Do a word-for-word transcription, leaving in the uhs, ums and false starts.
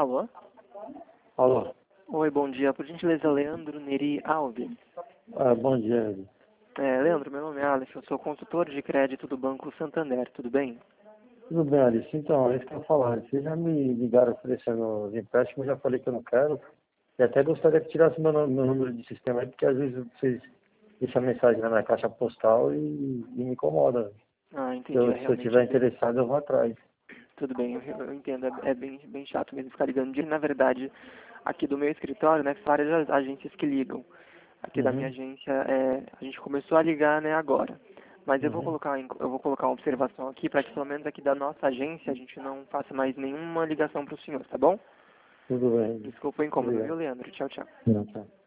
Alô? Alô. Oi, bom dia. Por gentileza, Leandro Neri Alves. Ah, bom dia. É, Leandro, meu nome é Alex, eu sou consultor de crédito do Banco Santander, tudo bem? Tudo bem, Alice? Então, é isso que eu ia falar. Vocês já me ligaram oferecendo os empréstimos, eu já falei que eu não quero. E até gostaria que tirasse meu, nome- meu número de sistema aí, porque às vezes vocês deixam mensagem na minha caixa postal e, e me incomoda. Ah, Se entendi, eu, é se eu realmente tiver bem... interessado, eu vou atrás. Tudo bem, eu, eu entendo, é, é bem, bem chato mesmo ficar ligando. De- Na verdade, aqui do meu escritório, né, são várias agências que ligam. Aqui da minha Uhum, agência, é, a gente começou a ligar, né, agora. Mas eu vou uhum. colocar, em- eu vou colocar uma observação aqui para que pelo menos aqui da nossa agência a gente não faça mais nenhuma ligação para o senhor, tá bom? Tudo bem. Desculpa o incômodo, viu, Obrigado. Leandro? Tchau, tchau. Não, tá.